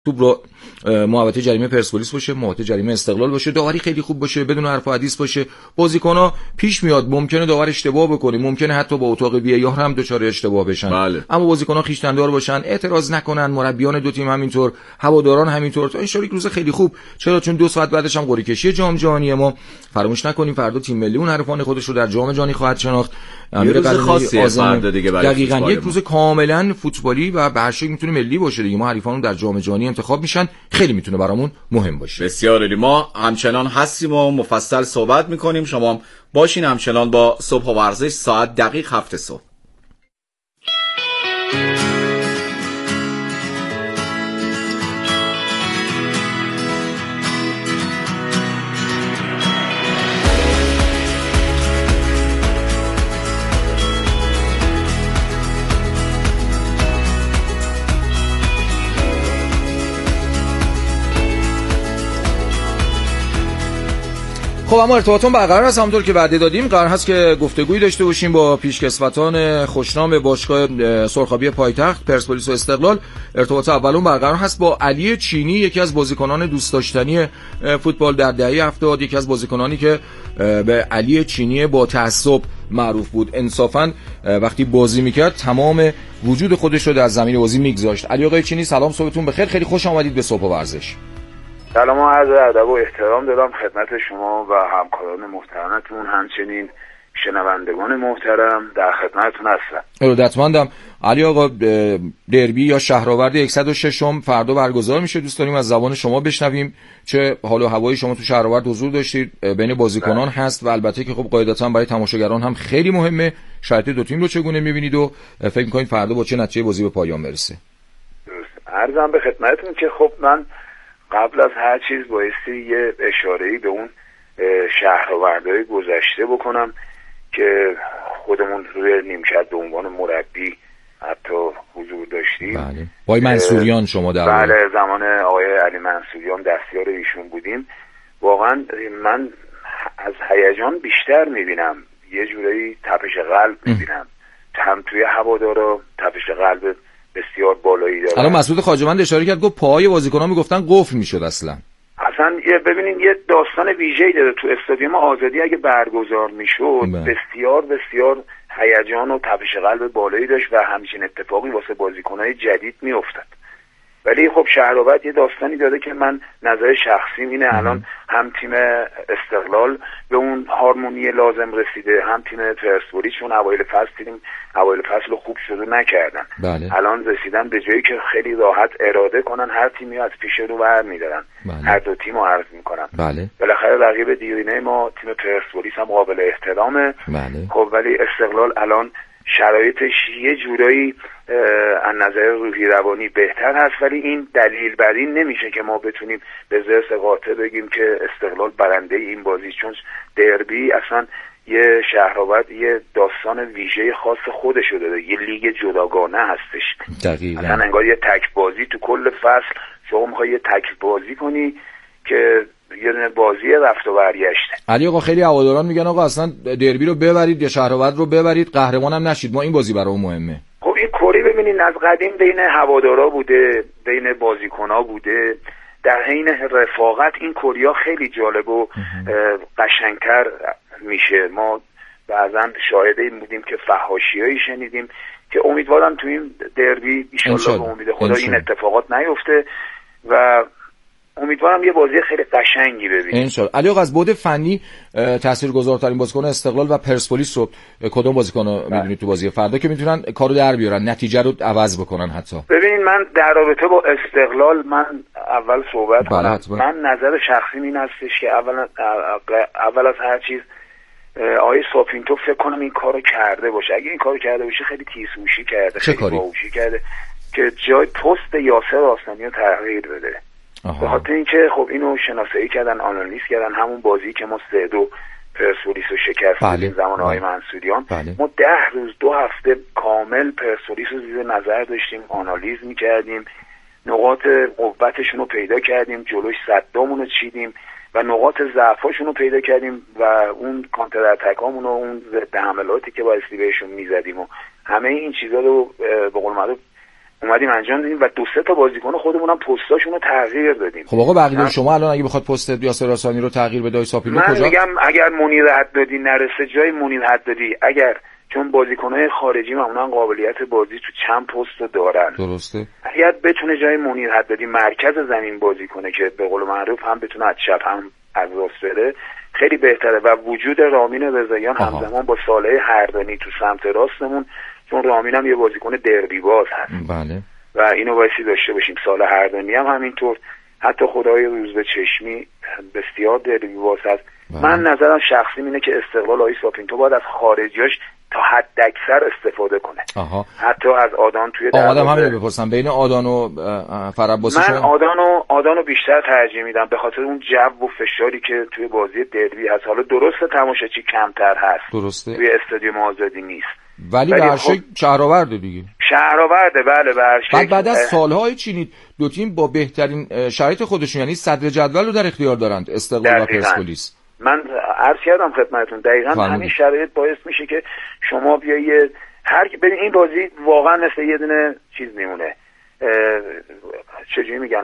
توپ رو محوطه جریمه پرسپولیس باشه، محوطه جریمه استقلال باشه، داوری خیلی خوب باشه، بدون حرف و حدیث باشه. بازیکن‌ها پیش میاد ممکنه داور اشتباه بکنه، ممکنه حتی با اتاق وی آر هم دچار اشتباه بشن. بله. اما بازیکن‌ها خویشتن‌دار باشن، اعتراض نکنن، مربیان دو تیم همینطور، هواداران همینطور. تا ان روز خیلی خوب. چرا؟ چون 2 ساعت بعدش هم قرعه کشی جام جهانی. ما فراموش نکنیم فردا تیم ملی اون حریفان خودش رو در جام جهانی خواهد شناخت. روز خاصیه فردا دیگه برای دقیقاً یک روز کاملاً فوتبالی و به هر شکل میتونه ملی باشه دیگه. ما حریفان در جام جهانی انتخاب میشن، خیلی میتونه برامون مهم باشه. بسیار عالی. ما همچنان هستیم و مفصل صحبت میکنیم. شما هم باشین همچنان با صبح و ورزش ساعت دقیق 7 صبح. خب اما ارتباطون برقرار هست، همونطور که وعده دادیم. قرار هست که گفتگویی داشته باشیم با پیشکسوتان خوشنام باشگاه سرخابی پایتخت پرسپولیس و استقلال. ارتباط اولون برقرار هست با علی چینی، یکی از بازیکنان دوست داشتنی فوتبال در دهه 70، یکی از بازیکنانی که به علی چینی با تعصب معروف بود. انصافا وقتی بازی میکرد تمام وجود خودش رو در زمین بازی میگذاشت. علی آقای چینی سلام، صبحتون بخیر، خیلی خوش آمدید به صبح و ورزش. سلام و عرض ادب و احترام دارم خدمت شما و همکاران محترمتون، همچنین شنوندگان محترم در خدمتتون هستم. ارادتمندم. علی آقا، دربی یا شهرآورد 106م فردا برگزار میشه. دوست داریم از زبان شما بشنویم چه حال و هوایی شما تو شهرآورد حضور داشتید، بین بازیکنان هست و البته که خب قاعدتاً برای تماشاگران هم خیلی مهمه. شرایط دو تیم رو چگونه میبینید و فکر می‌کنید فردا با چه نتیجه بازی به پایان برسه؟ درست. عرضم به خدمتتون که خب من قبل از هر چیز بایستی یه اشاره‌ای به اون شهرآوردهای گذشته بکنم که خودمون روی نیمکت به عنوان مربی حتی حضور داشتیم. بله. با منصوریان شما در بله، زمان آقای علی منصوریان دستیار ایشون بودیم. واقعا من از هیجان بیشتر میبینم، یه جورایی تپش قلب میبینم، هم توی هوادارا تپش قلب بسیار بالایی داره. الان مسعود خواجه‌مند اشاره کرد، گفت پاهای بازیکن‌ها میگفتن قفل میشد. اصلا ببینین یه داستان ویژه‌ای داره تو استادیوم آزادی. اگه برگزار میشد بسیار بسیار هیجان و تپش قلب بالایی داشت و همچین اتفاقی واسه بازیکن‌های جدید میافتاد. ولی خب شهرآورد یه داستانی داره که من نظر شخصیم اینه، الان هم تیم استقلال به اون هارمونی لازم رسیده، هم تیم پرسپولیس، چون اوایل فصل خوب شروع نکردن. بله. الان رسیدن به جایی که خیلی راحت اراده کنن، هر تیمی از پیش رو برمی‌دارن. بله. هر دو تیمو عرض می‌کنن. بله. بالاخره رقیب دیرینه ما تیم پرسپولیس هم قابل احترامه. بله. خب ولی استقلال الان شرایطش یه جورایی از نظر روحی روانی بهتر هست، ولی این دلیل بر این نمیشه که ما بتونیم به ضرس قاطع بگیم که استقلال برنده این بازی، چون دربی اصلا یه شهرآورد یه داستان ویژه خاص خودشو داره، یه لیگ جداگانه هستش. دقیقاً. اصلا انگار یه تک بازی تو کل فصل شما میخوای یه تک بازی کنی که یه دونه بازی رفت و برگشته. علی آقا، خیلی هواداران میگن آقا اصلا دربی رو ببرید یا شهرآورد رو ببرید، قهرمان هم نشید، ما این بازی برامون مهمه. خب این کری ببینین از قدیم بین هوادارا بوده، بین بازیکن‌ها بوده، در حین رفاقت این کریا خیلی جالب و قشنگتر میشه. ما بعضا شاهد این بودیم که فحاشیایی شنیدیم که امیدوارم تو این دربی ان شاء الله به امید خدا این اتفاقات نیفته و امیدوارم یه بازی خیلی قشنگی ببینیم. انشالله. علی آقا، از بعد فنی تاثیرگذارترین بازیکن استقلال و پرسپولیس رو کدوم بازیکن‌ها می‌دونید تو بازی فردا که میتونن کارو در بیارن، نتیجه رو عوض بکنن حتی؟ ببینید من در رابطه با استقلال من اول صحبت کنم. من نظر شخصی این هستش که اول از هر چیز آقای ساپینتو فکر کنم این کارو کرده باشه. اگه این کارو کرده باشه خیلی تیزهوشی کرده، خیلی باهوشی کرده که جای پست یاسر آسلانی رو تغییر بده. به خاطر اینکه خب اینو شناسایی کردن، آنالیز کردن. همون بازی که ما 3-2 پرسپولیس رو شکست زمان آقای منصوریان، ما 10 روز 2 هفته کامل پرسپولیس رو زیر نظر داشتیم، آنالیز میکردیم، نقاط قوتشون رو پیدا کردیم، جلوش صدامون رو چیدیم و نقاط ضعفاشون رو پیدا کردیم و اون کانتر اتکامون و اون ضد حملاتی که بایستی بهشون میزدیم و همه این چیزا رو به قول معروف اومدیم انجام دادیم و 2-3 تا بازیکن خودمونم پستاشون رو تغییر دادیم. خب آقا بقیه شما الان اگه بخواد پست یاسر رسانی رو تغییر بده ساپیلو کجا؟ من میگم اگر منیر حدادی نرسه جای منیر حدادی، اگر چون بازیکن‌های خارجی معمولا قابلیت بازی تو چند پست دارن، درسته، اگر بتونه جای منیر حدادی مرکز زمین بازی کنه که به قول معروف هم بتونه از چپ هم از راست بره، خیلی بهتره. و وجود رامین رضاییان همزمان با صالح هردانی تو سمت راستمون، چون رامین هم یه بازیکن دربی باز هست. بله. و اینو بایستی داشته باشیم. صالح هردانی هم همینطور، حتی خدای روزبه چشمی بسیار دربی باز هست. بله. من نظرم شخصی اینه که استقلال آقای ساپینتو باید از خارجیاش تا حد اکثر استفاده کنه. حتی از آدان توی آدم همین بپرسم بین آدان و فرباسی. من آدانو بیشتر ترجیح میدم به خاطر اون جو و فشاری که توی بازی دربی هست. حالا درسته تماشاچی کمتر هست، درسته، توی استادیوم آزادی نیست، ولی به هر شکل شهرآورده دیگه. شهرآورده، بله به هر شکل. بعد از سالهای چینید دو تیم با بهترین شرایط خودشون، یعنی صدر جدول رو در اختیار دارند، استقلال و پرسپولیس. من عرض کردم خدمتتون دقیقاً همین شرایط باعث میشه که شما بیایی ببین این بازی واقعا مثل یه دونه چیز میمونه، چجوری میگن،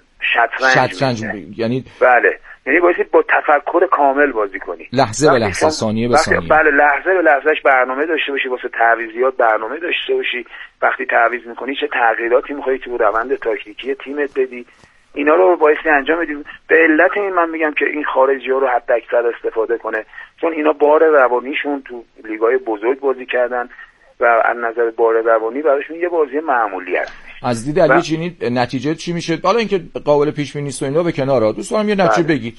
شطرنج یعنی بله، یعنی بازی با تفکر کامل بازی کنی، لحظه به لحظه، ثانیه به ثانیه. بله، لحظه به لحظهش برنامه داشته باشی، واسه تعویضیات برنامه داشته باشی، وقتی تعویض میکنی چه تغییراتی میخوای تو روند تاکتیکی تیمت بدی، اینا رو بایستی انجام بدیم. به علت این من میگم که این خارجی‌ها رو حد اکثر استفاده کنه، چون اینا بار روانیشون تو لیگ‌های بزرگ بازی کردن و از نظر بار روانی براشون یه بازی معمولی است. از دید علی چینی نتیجه چی میشه؟ حالا اینکه قابل پیش بینی نیست و اینا به کنار، دوست دارم یه نتیجه بگید.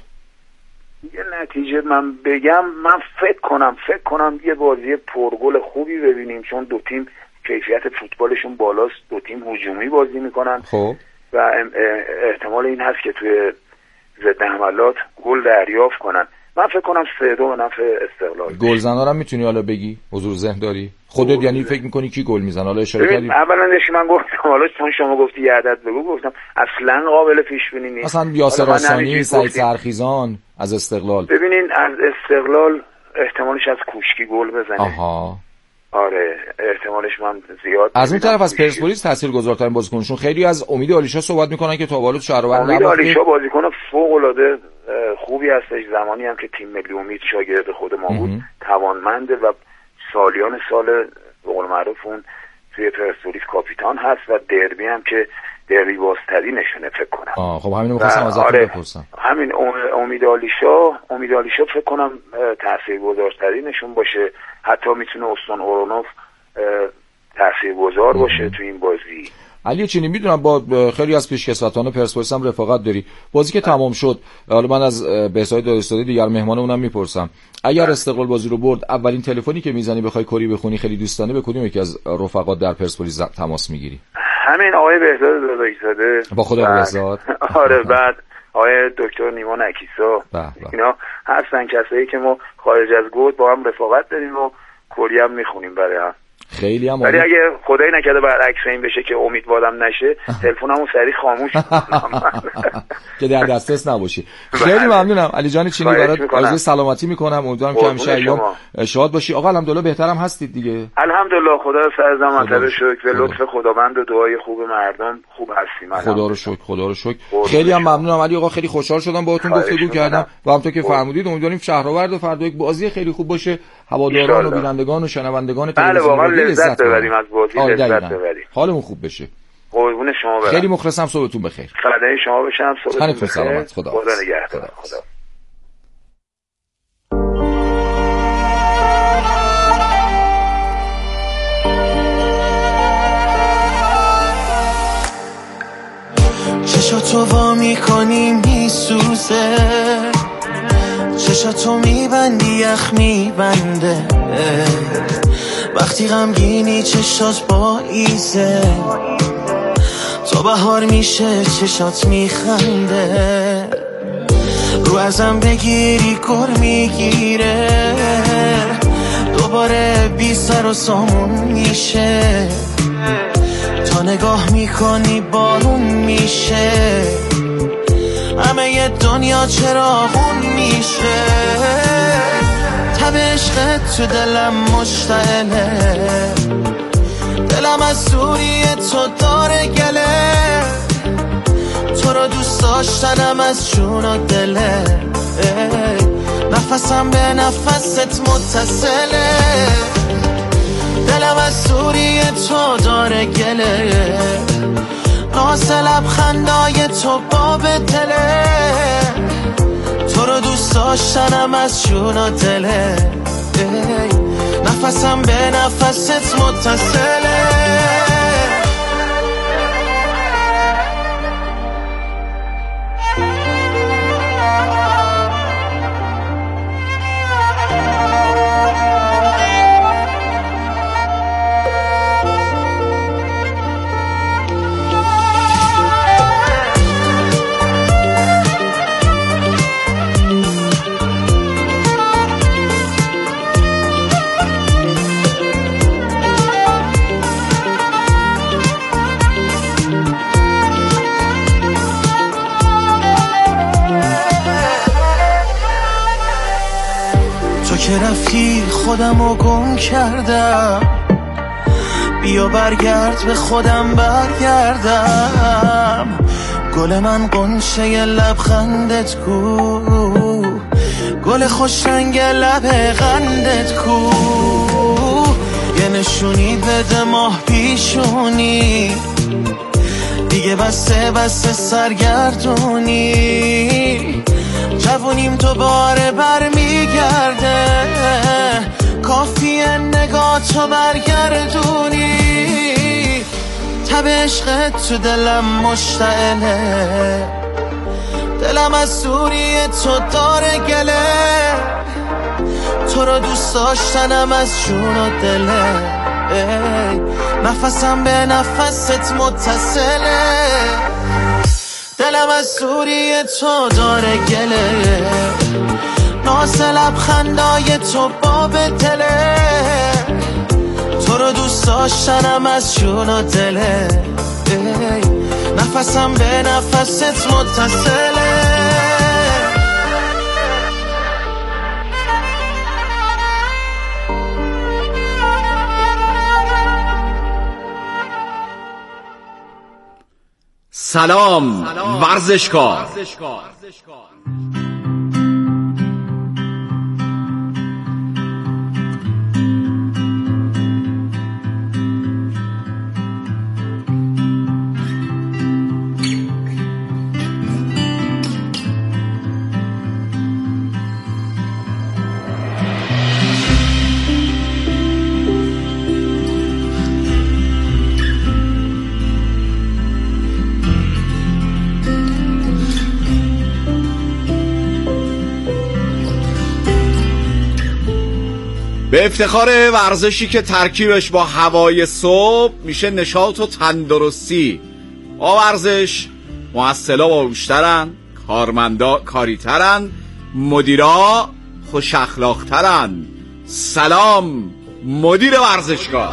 یه نتیجه من بگم، من فکر کنم یه بازی پرگل خوبی ببینیم، چون دو تیم کیفیت فوتبالشون بالاست، دو تیم هجومی بازی میکنن. خب و احتمال این هست که توی ضد حملات گل دریافت کنن. من فکر کنم 3-2 به نفع استقلال. گلزنا رو میتونی حالا بگی؟ حضور ذهن داری؟ خودت یعنی فکر میکنی کی گل میزنه؟ حالا اشاره کردی. اولا من گفتم، حالا چون شما گفتی یه عدد بگو، گفتم اصلا قابل پیش بینی نیست. مثلا یاسر رسانی، سعید سرخیزان از استقلال. ببینین از استقلال احتمالش از کوشکی گل بزنه. آره احتمالش من زیاد. از اون طرف از پرسپولیس تاثیرگذارترین بازیکنشون خیلی از امید آلیشا صحبت میکنن که تا بالو شهرآور امید آلیشا بازیکن فوق العاده خوبی هستش. زمانی هم که تیم ملی امید شاگرد خود ما بود توانمنده و سالیان سال به قول معروف اون توی پرسپولیس کاپیتان هست و دربی هم که دربی بازتری نشونه فکر کنم. خب همین رو می‌خواستم ازتون بپرسم. همین امید آلیشا فکر کنم تاثیرگذارتری نشون باشه، حتی میتونه استون اورونوف تاثیرگذار باشه تو این بازی. علی چینی میدونم با خیلی از پیشکسوتان پرسپولیس هم رفاقت داری. بازی که تمام شد، حالا من از بهزاد دادستانی دیگر مهمانمونم میپرسم، اگر استقلال بازی رو برد، اولین تلفنی که میزنی بخوای کری بخونی خیلی دوستانه به کدوم یکی از رفقات در پرسپولیس تماس میگیری؟ همین آقای بهزاد داداشزاده. با خدا بهزاد. آره بعد آقای دکتر نیما نکیسا. اینا هستن کسایی که ما خارج از گود با هم رفاقت داریم و کری هم میخونیم برای هم. خیلی هم ولی اگه خدایی نکرده برعکس این بشه که امیدوارم نشه، تلفنمو سریع خاموش کنم که در دسترس نباشی. خیلی ممنونم علی جان چینی، برات آرزوی سلامتی میکنم. امیدوارم که همیشه ایام شاد باشی. آقا الحمدلله بهترم هستید دیگه؟ الحمدلله خدا سرزم مطلب شکر به لطف خداوند و دعای خوب مردم خوب هستیم. خدا رو شکر. خیلی هم ممنونم علی آقا، خیلی خوشحال شدم باهاتون گفتگو کردم و همونطور که فرمودید امیدواریم شهرآورد و فردا یک بازی خیلی خوب باشه، هواداران و بینندگان و شنوندگان تلویزیون لذت ببریم از بازی، لذت ببریم، حالمون خوب بشه. قربون شما برم. خیلی مخلصم، صبحتون بخیر. فدای شما بشم، صبحتون بخیر. سلامت. خدا نگهدار. خدا. چشاتو وا میکنی میسوزه، چشاتو میبندی یخ میبنده، وقتی غمگینی چشات با ایزه، تو بهار میشه چشات میخنده، رو ازم بگیری گر میگیره، دوباره بی سر و سامون میشه، تا نگاه میکنی بارون میشه، همه ی دنیا چراغون میشه، تب عشقت تو دلم مشتعله، دلم از دوری تو داره گله، تو رو دوست داشتنم از جون و دله، نفسم به نفست متصله، دلم از دوری تو داره گله، ناز لبخندای تو باب دله، تو رو دوست داشتنم از جون و دله، نفسم به نفست متصله. که رفتی خودمو گم کردم، بیا برگرد به خودم برگردم، گل من قنچه لبخندت کو، گل خوش رنگ لب قندت کو، یه نشونی بده ماه پیشونی، دیگه بسته سرگردونی، جوونیم دوباره برمیگرده، کافیه نگاه تو برگردونی، تب عشقت تو دلم مشتعله، دلم از دوری تو داره گله، تو رو دوست داشتنم از جون و دله، نفسم به نفست متصله، دلم از دوری تو داره گله، ناز لبخندای تو باب دله، تو رو دوست داشتنم از جون و دله، نفسم به نفست متصله. سلام ورزشکار. به افتخار ورزشی که ترکیبش با هوای صبح میشه نشاط و تندرستی. با ورزش محصلا باهوشترن، کارمندا کاریترن، مدیرا خوش اخلاقترن. سلام مدیر ورزشگاه.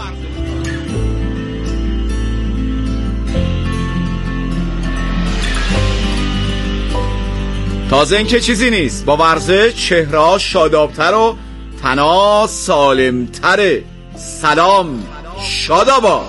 تازه این که چیزی نیست، با ورزش چهره شادابتر و تنا سالمتره. سلام شادابا.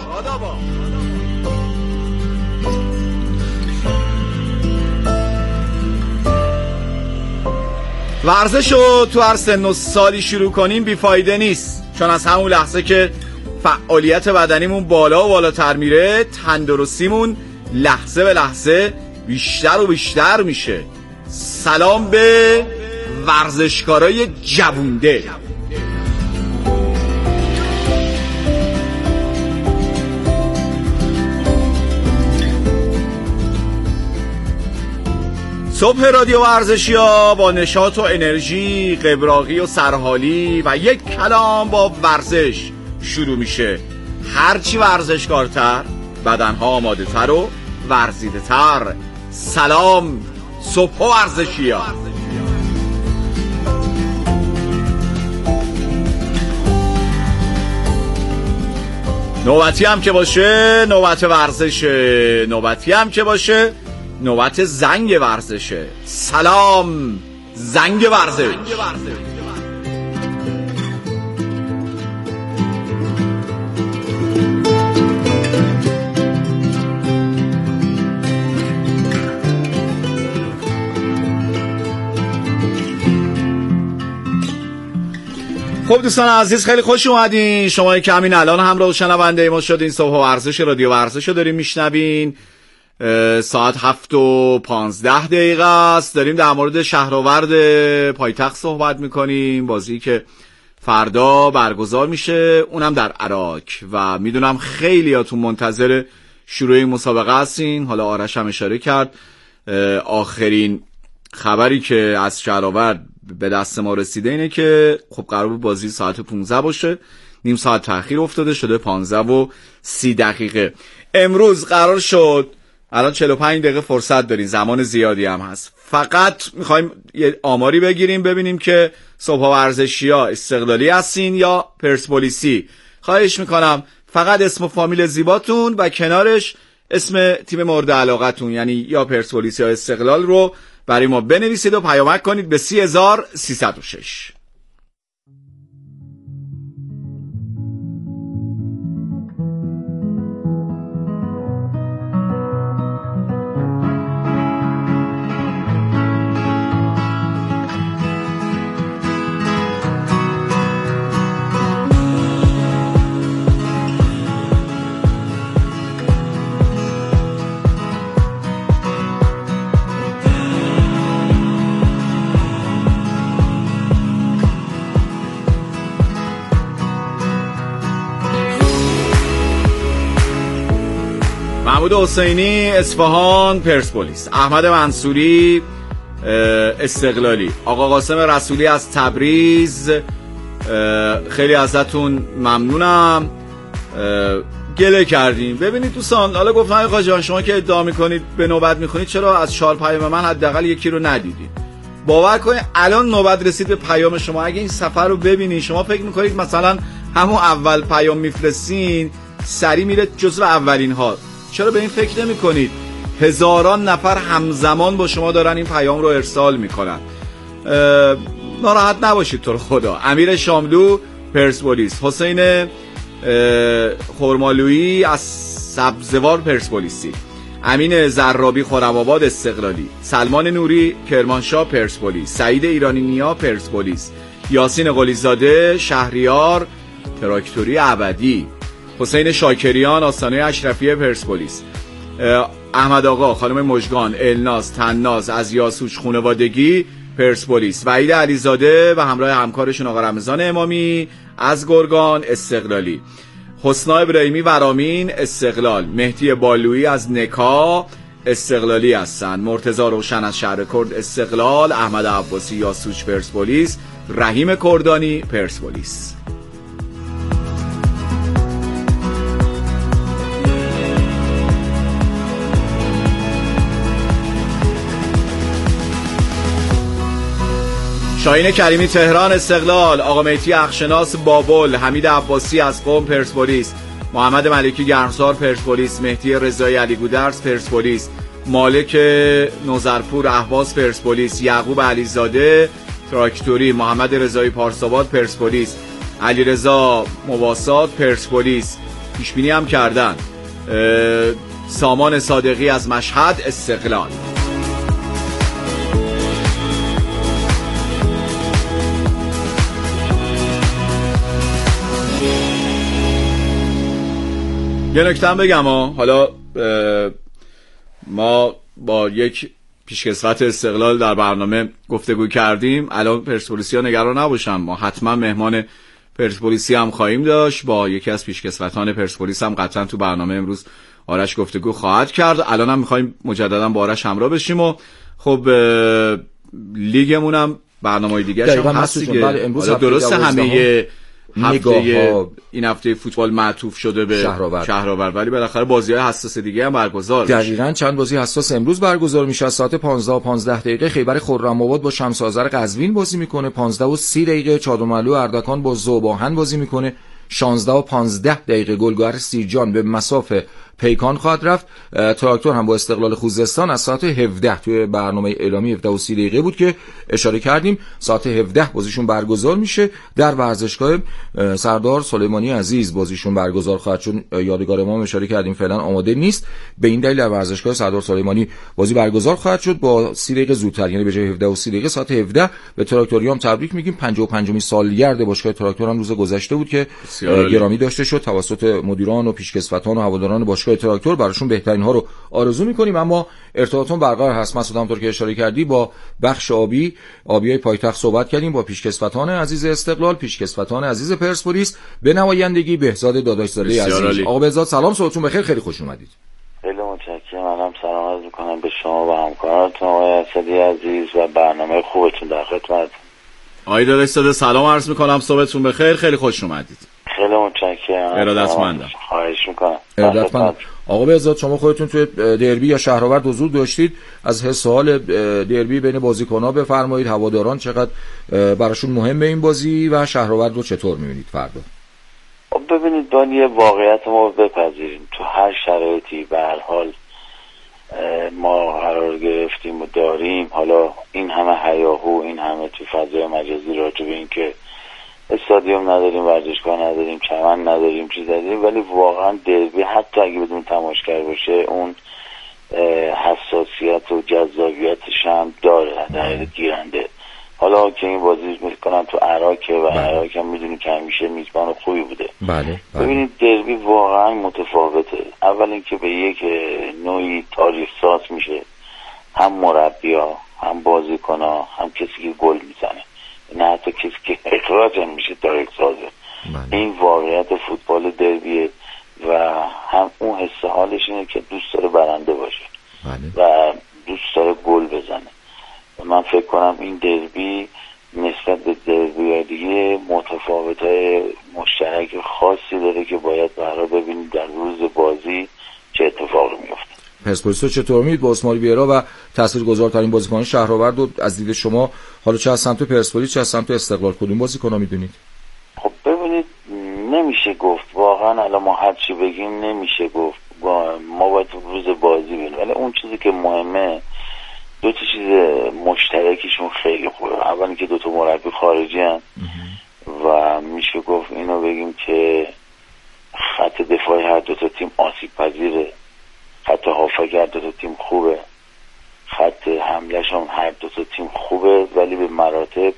ورزش رو تو هر سن و سالی شروع کنیم بیفایده نیست، چون از همون لحظه که فعالیت بدنیمون بالا و بالاتر میره تندرستیمون لحظه به لحظه بیشتر و بیشتر میشه. سلام به ورزشکارای جوونده. صبح رادیو ورزشی ها با نشاط و انرژی، قبراقی و سرحالی و یک کلام با ورزش شروع میشه. هرچی ورزشکارتر بدنها آماده تر و ورزیده تر. سلام صبح ورزشی ها. نوبتی هم که باشه نوبت ورزشه، نوبتی هم که باشه نوبت زنگ ورزشه. سلام زنگ ورزش. خب دوستان عزیز خیلی خوش اومدین. شما که همین الان همراه شنونده ما شدین، صبح ورزش رادیو ورزش رو داریم میشنوین. ساعت 7:15 است. داریم در مورد شهرآورد پایتخت صحبت میکنیم، بازی که فردا برگزار میشه، اونم در عراق و میدونم خیلیاتون منتظر شروع این مسابقه هستین. حالا آرش هم اشاره کرد آخرین خبری که از شهرآورد به دست ما رسیده اینه که خب قرار بود بازی ساعت 15 باشه، نیم ساعت تأخیر افتاده، شده 15:30. امروز قرار شد، الان 45 دقیقه فرصت دارین، زمان زیادی هم هست، فقط میخوایم یه آماری بگیریم ببینیم که صبح ورزشی‌ها استقلالی هستین یا پرسپولیسی. خواهش میکنم فقط اسم و فامیل زیباتون و کنارش اسم تیم مورد علاقتون، یعنی یا پرسپولیس یا استقلال رو برای ما بنویسید و پیامک کنید به 30306. محمود حسینی اصفهان پرسپولیس، احمد منصوری استقلالی، آقا قاسم رسولی از تبریز، خیلی ازتون ممنونم، گله کردیم. ببینید دوستان، حالا گفتم آقا جان شما که ادعا میکنید به نوبت میخونید، چرا از 4 پیام من حداقل یکی رو ندیدید؟ باور کنید الان نوبت رسید به پیام شما. اگه این سفر رو ببینید، شما فکر میکنید مثلا همون اول پیام میفرستین سری میره جزو اولین ها، چرا به این فکر نمی کنید؟ هزاران نفر همزمان با شما دارن این پیام رو ارسال میکنن. ناراحت نباشید تو رو خدا. امیر شاملو پرسپولیس، حسین خرمالویی از سبزوار پرسپولیسی، امین زرابی خرم‌آباد استقلالی، سلمان نوری کرمانشاه پرسپولیس، سعید ایرانی نیا پرسپولیس، یاسین قلیزاده شهریار تراکتوری ابدی، حسین شاکریان آستانه اشرفیه پرسپولیس، احمد آقا خانم مژگان الناز تناز از یاسوج خانوادگی پرسپولیس، وحید علیزاده و همراه همکارشون آقا رمضان امامی از گرگان استقلالی، حسنا ابراهیمی ورامین استقلال، مهدی بالویی از نکا استقلالی هستن، مرتضی روشن از شهر کرد استقلال، احمد عباسی یاسوج پرسپولیس، رحیم کردانی پرسپولیس. شاهین کریمی تهران استقلال، آقا مهدی اخشناس بابل، حمید عباسی از قم پرسپولیس، محمد ملکی گرمسار پرسپولیس، مهدی رضایی علی گودرز پرسپولیس، مالک نوزرپور اهواز پرسپولیس، یعقوب علیزاده تراکتوری، محمد رضایی پارساباد پرسپولیس، علیرضا مواسات پرسپولیس، پیش بینی هم کردن، سامان صادقی از مشهد استقلال. یه نکته هم بگم حالا ما با یک پیشکسوت استقلال در برنامه گفتگو کردیم. الان پرسپولیسی ها نگران نباشن، ما حتما مهمان پرسپولیسی هم خواهیم داشت. با یکی از پیشکسوتان پرسپولیس هم قطعا تو برنامه امروز آرش گفتگو خواهد کرد. الان هم میخوایم مجددا با آرش همراه بشیم و خب لیگمون هم برنامه‌های دیگه هم هست دیگه. امروز درسته همه هفته این هفته فوتبال معطوف شده به شهرآورد، ولی بالاخره بازی‌های حساس دیگه هم برگزار میشه. دقیقاً چند بازی حساس امروز برگزار میشه. از ساعت 15:15 خیبر خرم‌آباد با شمس آذر قزوین بازی میکنه. 15:30 چادرمحله اردکان با ذوب‌آهن بازی میکنه. 16:15 گلگهر سیرجان به مصاف پیکان خواهد رفت. تراکتور هم با استقلال خوزستان از ساعت 17 توی برنامه اعلامی 17:30 دقیقه بود که اشاره کردیم، ساعت 17 بازیشون برگزار میشه در ورزشگاه سردار سلیمانی عزیز. بازیشون برگزار خواهد شد. یادگار ما اشاره کردیم فعلا آماده نیست، به این دلیل در ورزشگاه سردار سلیمانی بازی برگزار خواهد شد با 30 دقیقه زودتر، یعنی به جای 17:30 دقیقه ساعت 17. به تراکتوریام تبریک میگیم. 55مین سالگرد باشگاه تراکتور هم روز گذشته بود که گرامی داشته شد توسط مدیران و پیشکسوتان و هواداران باشگاه تراکتور. براشون بهترین ها رو آرزو میکنیم. اما ارتباطمون برقرار هست. مسعود همونطور که اشاره کردی با بخش آبیای پایتخت صحبت کردیم، با پیشکسوتان عزیز استقلال، پیشکسوتان عزیز پرسپولیس، به نمایندگی بهزاد داداشزاده عزیز. آقا بهزاد سلام، صبحتون بخیر، خیلی خوش اومدید. خیلی متشکرم. منم سلام عرض می‌کنم به شما و همکارانتون آقای اسدی عزیز و برنامه خوبتون در خدمت. آقای داداشزاده سلام عرض می‌کنم، صبحتون بخیر، خیلی خوش اومدید. خیلی متشکرم. ارادتمندم. خواهش می‌کنم. ارادتمند. آقا بهزاد شما خودتون توی دربی یا شهرآورد حضور داشتید، از حس حال دربی بین بازیکن‌ها بفرمایید، هواداران چقدر براشون مهمه این بازی و شهرآورد رو چطور می‌بینید فردا؟ ببینید دانی یه واقعیت ما بپذیریم، تو هر شرایطی به هر حال ما قرار گرفتیم و داریم. حالا این همه هیاهو، این همه تو فضای مجازی راجع به این که استادیوم نداریم، ورزشگاه نداریم، چمن نداریم، چیز نداریم، ولی واقعا دربی حتی اگه بدون تماشاگر باشه اون حساسیت و جذابیتش هم داره در گیرنده. حالا که این بازی میکنن تو عراق و عراق هم میدونی که همیشه میزبان خوبی بوده. بله. ببینید دربی واقعا متفاوته. اول اینکه به یک نوعی تاریخ ساز میشه، هم مربی‌ها، هم بازیکن‌ها، هم کسی که گل میزنه، نه حتی کسی که اخراج هم میشه تاریخ سازه. بله. این واقعیت فوتبال دربیه و هم اون حس حالش اینه که دوست داره برنده باشه. بله. و دوست داره گل بزنه. من فکر کنم این دربی نسبت به دربی دیگه متفاوت‌های مشترک خاصی داره که باید برای ببینید در روز بازی چه اتفاقی میفته. پرسپولیس رو چطور می‌دید با اسماعیل ویرا و تاثیرگذارترین بازیکن شهرآورد و از دید شما حالا چه از سمت پرسپولیس چه از سمت استقلال کدوم بازیکن‌ها می‌دونید؟ خب ببینید نمیشه گفت واقعا، الان ما هر چی بگیم نمیشه گفت، ما باید روز بازی ببینیم، ولی اون چیزی که مهمه دو تا چیز مشترکشون خیلی خوبه. اول اینکه دو تا مربی خارجی هستن و میشه گفت اینو بگیم که خط دفاعی هر دو تا تیم آسیب پذیره، خط هافک هر دو تا تیم خوبه، خط حمله‌ش هم هر دو تا تیم خوبه، ولی به مراتب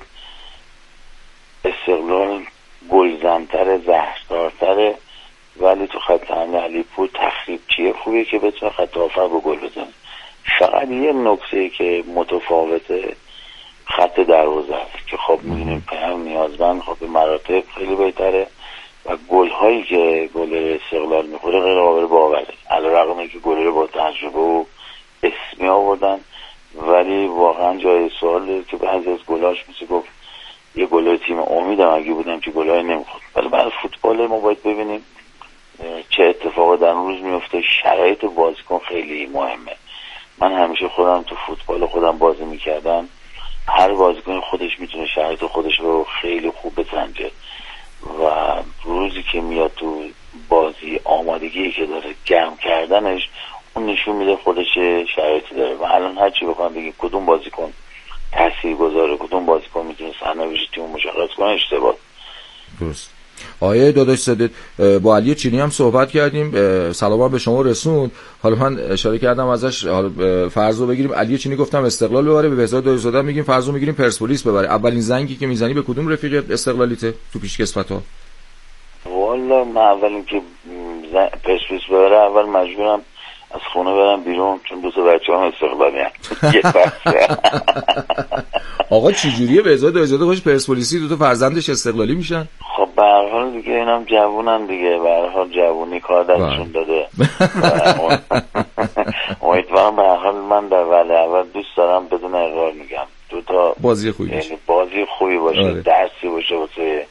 استقلال گلزن‌تره، زهردارتره، ولی تو خط حمله علیپور تخریبچی خوبیه که بتونه خط هافک رو گل بزنه. فقط یه نکته که متفاوته خط دروازه است که خب می‌بینیم پیام نیازمند خب به مراتب خیلی بهتره و گل‌هایی که گل استقلال می‌خوره غیر قابل باوره، علیرغم اینکه گل رو با تجربه و اسمی آوردن، ولی واقعا جای سواله که بعضی از گل‌هاش میشه گفت یه گل تیم امیدم اگه بودم که گل‌های نمی‌خورد. ولی برای فوتبال ما باید ببینیم چه اتفاقی در روز میفته. شرایط بازیکن خیلی مهمه. من همیشه خودم تو فوتبال خودم بازی میکردم، هر بازیکن خودش میتونه شرایط خودش رو خیلی خوب بسنجه و روزی که میاد تو بازی آمادگی که داره گرم کردنش اون نشون میده خودش شرایطی داره. و الان هر چی بخوام بگیم کدوم بازیکن تاثیرگذاره، کدوم بازیکن میتونه سرنوشت تیم مشخص کنه، اشتباه. درست. آیه داداشزاده با علی چینی هم صحبت کردیم، سلام به شما رسوند. حالا من اشاره کردم ازش فرضو بگیریم علی چینی گفتم استقلال ببره، به بهزاد داداشزاده میگیم فرضو میگیریم پرسپولیس ببره. اولین زنگی که میزنی به کدوم رفیق استقلالیته تو پیشکسوت‌ها؟ والا من اول اینکه پرسپولیس ببره اول مجبورم از خونه برم بیرون چون دو تا بچه‌ام استقلالی هستن. آقا چه جوریه بهزاد داداشزاده خوش پرسپولیسی دو تا فرزندش استقلالی میشن؟ خب به هر حال دیگه اینم جوونن دیگه، به هر حال جوونی کار دستشون داده. امیدوارم به هر حال من در ولی اول دوست دارم بدون اقرار میگم دو تا بازی خوبی باشه، یعنی بازی خوبی باشه، درسی باشه واسه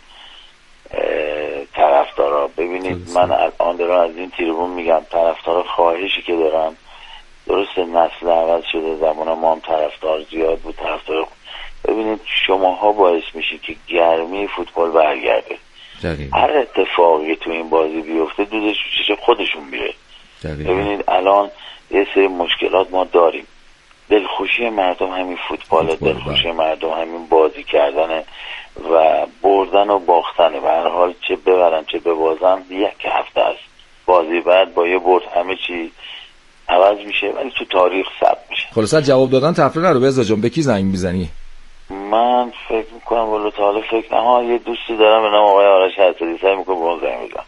طرفدارا. ببینید من الان دارم از این تریبون میگم طرفدارا خواهشی که دارن، درسته نسل عوض شده، زمان ما هم طرفدار زیاد بود، طرفدار. ببینید شماها باعث میشید که گرمی فوتبال برگرده. هر اتفاقی تو این بازی بیفته دودش چش خودشون میره. ببینید الان یه سری مشکلات ما داریم. دلخوشی مردم همین فوتباله، دلخوشی مردم همین بازی کردنه و بردن و باختنه. به هر حال چه ببرن چه ببازن یک هفته است، بازی بعد با یه برد همه چی عوض میشه ولی تو تاریخ ثبت میشه. خلاصا جواب دادن تفریح نرو. بهزاد جان به کی زنگ میزنی؟ من فکر میکنم والا تا حالا فکر نها یه دوستی دارم به نام آقای آرش حسدی، سعی میکنم با اون زنگ بزنم.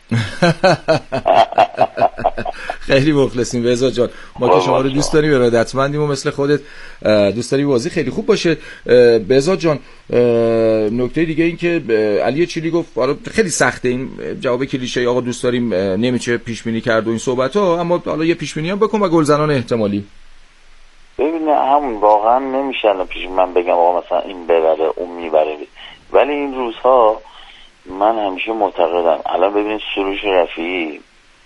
خیلی مخلصیم بهزاد جان، ما که شما رو دوست داریم، ارادتمندیم و مثل خودت دوست داری بازی خیلی خوب باشه. بهزاد جان نکته دیگه این که علی چیلی گفت خیلی سخته این جواب کلیشه آقا دوست داریم نمیشه پیش بینی کرد و این صحبت ها، اما حالا یه پیش بینی هم بکن و گلزنان احتمالی. ببینه همون واقعا نمیشه الان پیش من بگم آقا مثلا این ببره اون میبره، ولی این روزها من همیشه معتقدم الان ببینید سروش رفیعی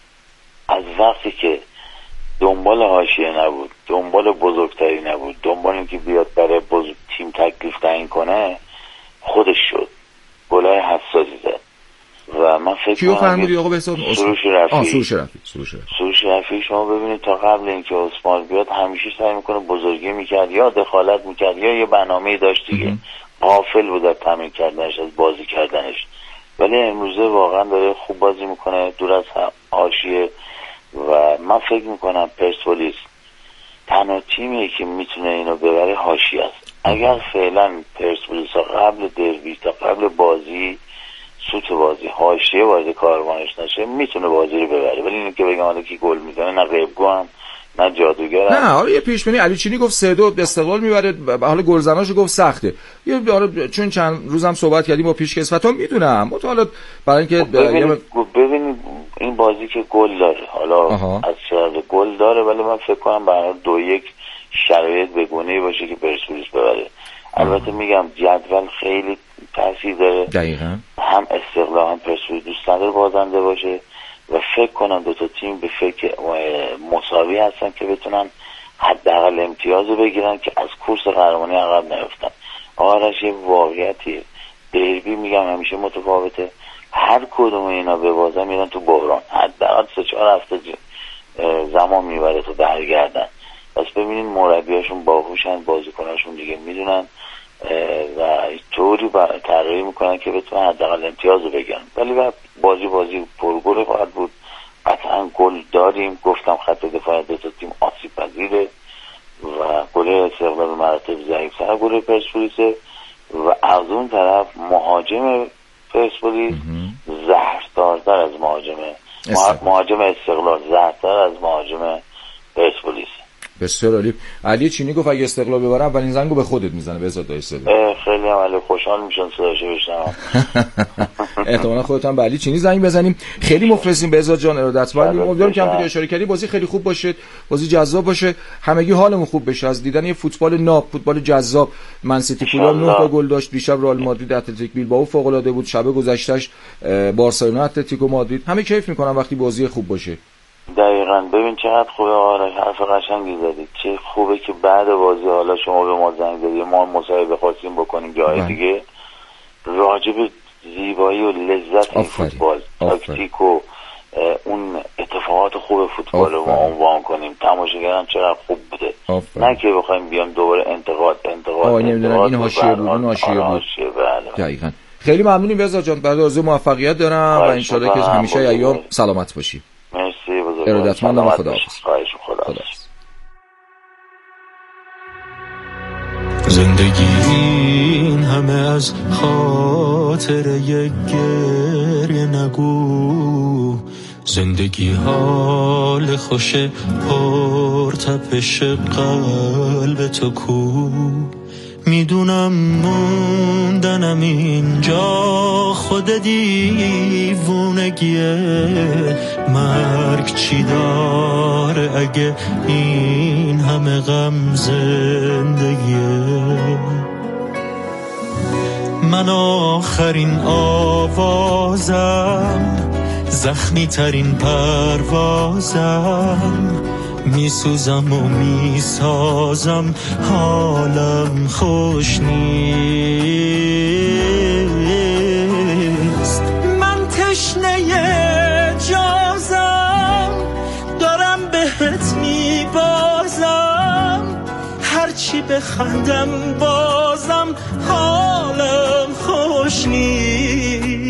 از وقتی که دنبال حاشیه نبود، دنبال بزرگتری نبود، دنبال این که بیاد برای تیم تکلیف تعیین کنه، خودش شد گلای حساسی زد و من فکر کیو فرمودی آقا بهزاد؟ سروش رفیعی. سروش رفیعی شما ببینید تا قبل اینکه عثمان بیاد همیشه سعی میکنه بزرگی میکرد یا دخالت میکرد یا یه برنامه‌ای داشت دیگه، غافل بود از تمرین کردنش، از بازی کردنش. ولی امروزه واقعا داره خوب بازی میکنه دور از حاشیه و من فکر میکنم پرسپولیس تنها تیمیه که میتونه اینو ببره حاشیه است. اگر فعلا پرسپولیس قبل دربی تا قبل بازی سوت بازی حاشیه وارد کاروانش نشه میتونه بازی رو ببره، ولی اینکه بگم حالا کی گل میزنه نه غیبگو هم نه جادوگر. نه حالا یه پیش بینی علی چینی گفت 3-2 استقلال میبره، حالا گلزناشو گفت سخته. یه چون چند روزم صحبت کردیم با پیشکسوتان میدونم مطالعه برای اینکه ببینید این بازی که گل داره، حالا از شرط گل داره ولی من فکر کنم برای 2-1 شرایط بگونه‌ای باشه که پرسپولیس ببره. البته میگم جدول خیلی تاثیر داره. دقیقاً هم استقلال هم پرسپولیس دوست نداره بازنده باشه و فکر کنم دو تا تیم به فکر مساوی هستن که بتونن حداقل امتیازو بگیرن که از کورس قهرمانی عقب نیفتن. آرش یه واقعیتیه، دربی میگم همیشه متفاوته، هر کدوم اینا به بازن میرن تو بحران، حداقل 3-4 هفته زمان میبره تو برگردن. پس ببینین مربیاشون باهوشن، بازیکناشون دیگه میدونن و طوری طراحی میکنن که بتونن حداقل امتیازو بگیرن. ولی بازی پرگل خواهد بود، قطعا گل داریم. گفتم خط دفاع دو تا تیم آسیب پذیره و گل استقلال به مراتب ضعیف‌تر گل پرسپولیس و از اون طرف مهاجم پرسپولیس زهردارتر از مهاجم استقلال، زهردار از مهاجم پرسپولیس. بسیار عالی. علی چینی گفت اگه استقلال ببره اولین زنگو به خودت میزنه بهزاد دایسه. خیلی عالی، خوشحال میشم صداشو بشنوم. احتمالاً خودت هم به علی چینی زنگ بزنیم. خیلی مخلصیم بهزاد جان، ارادتمندیم. امیدوارم که همونطور اشاره کردی بازی خیلی خوب باشه، بازی جذاب باشه، همگی حالمون خوب بشه از دیدن یه فوتبال ناب، فوتبال جذاب. من سیتی فولام 9 تا گل داشت، دیشب رئال مادرید اتلتیک بیلبائو فوق العاده بود، شب گذشتهش بارسلونا اتلتیکو مادرید. همه کیف میکنن وقتی بازی خوب باشه. دقیقاً. ببین چقدر خوبه آرش، حرف قشنگی زدی. چه خوبه که بعد بازی حالا شما به ما زنگ زدی، ما مصاحبه خواستیم بکنیم جای دیگه راجع به زیبایی و لذت این فوتبال، تاکتیک و اون اتفاقات خوب فوتبال رو عنوان کنیم. تماشاگران چقدر خوب بوده، نه که بخوایم بیام دوباره انتقاد این حاشیه بود اون حاشیه بود. دقیقاً. خیلی ممنونیم بهزاد جان، برای آرزو موفقیت دارم و ان شاءالله که همیشه ایام سلامت باشی. مرسی بزرگوار. ارادتمندم. خداحافظ. خدا. زندگی این همه از خاطر یک گریه نگو، زندگی حال خوش پر تپش قلب تو کو. میدونم موندنم اینجا خود دیوونگیه، مرگ چی داره اگه این همه غم زندگیه. من آخرین آوازم، زخمی ترین پروازم، میسوزم و میسازم، حالم خوش نیست. من تشنه جازم، دارم بخندم بازم حالم خوش نیست.